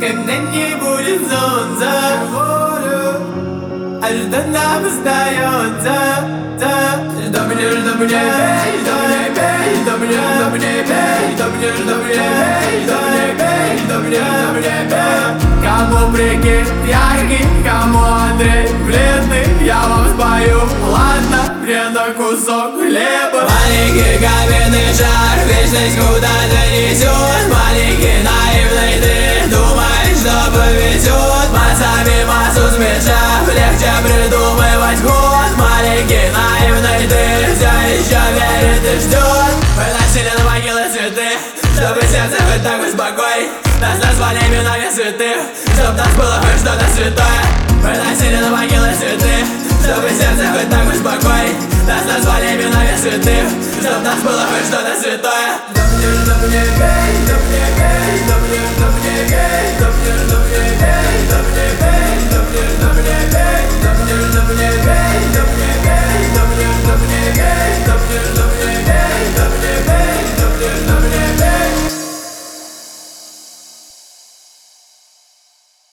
когда не будет солнца, а что нам остается? Что мне, бей, что мне, бей, что мне, бей, что мне, бей, что мне, бей. Кому прикид яркий, кому Андрей бледный, я вам спою, ладно, мне на кусок хлеба. Маленький каменный шар, вечность куда-то несет. Маленький наивный ты, думаешь, что повезет. Массами массу смешав, легче придумывать ход. Маленький наивный ты, все еще верит и ждет. Выносили на могилы цветы, чтобы сердце хоть так успокоить. Нас назвали именами святых, чтоб нас было хоть что-то святое. Выносили на могилы цветы, чтобы сердце хоть так успокоить. Нас назвали именами святых, чтоб нас было хоть что-то святое. Что мне, бей, что мне, бей, что мне,